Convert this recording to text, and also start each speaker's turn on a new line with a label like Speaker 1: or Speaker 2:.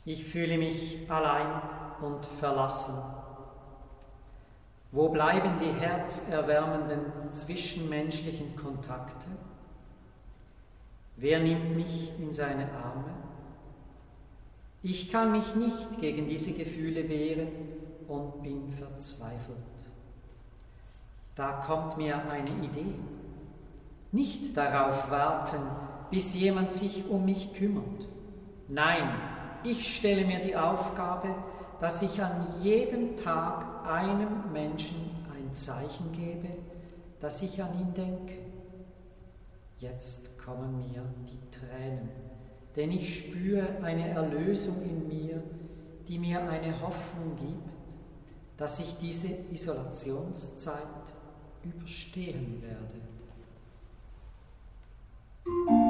Speaker 1: Ich fühle mich allein und verlassen. Wo bleiben die herzerwärmenden zwischenmenschlichen Kontakte? Wer nimmt mich in seine Arme? Ich kann mich nicht gegen diese Gefühle wehren und bin verzweifelt. Da kommt mir eine Idee. Nicht darauf warten, bis jemand sich um mich kümmert. Nein, ich stelle mir die Aufgabe, dass ich an jedem Tag einem Menschen ein Zeichen gebe, dass ich an ihn denke. Jetzt kommen mir die Tränen, denn ich spüre eine Erlösung in mir, die mir eine Hoffnung gibt, dass ich diese Isolationszeit überstehen werde.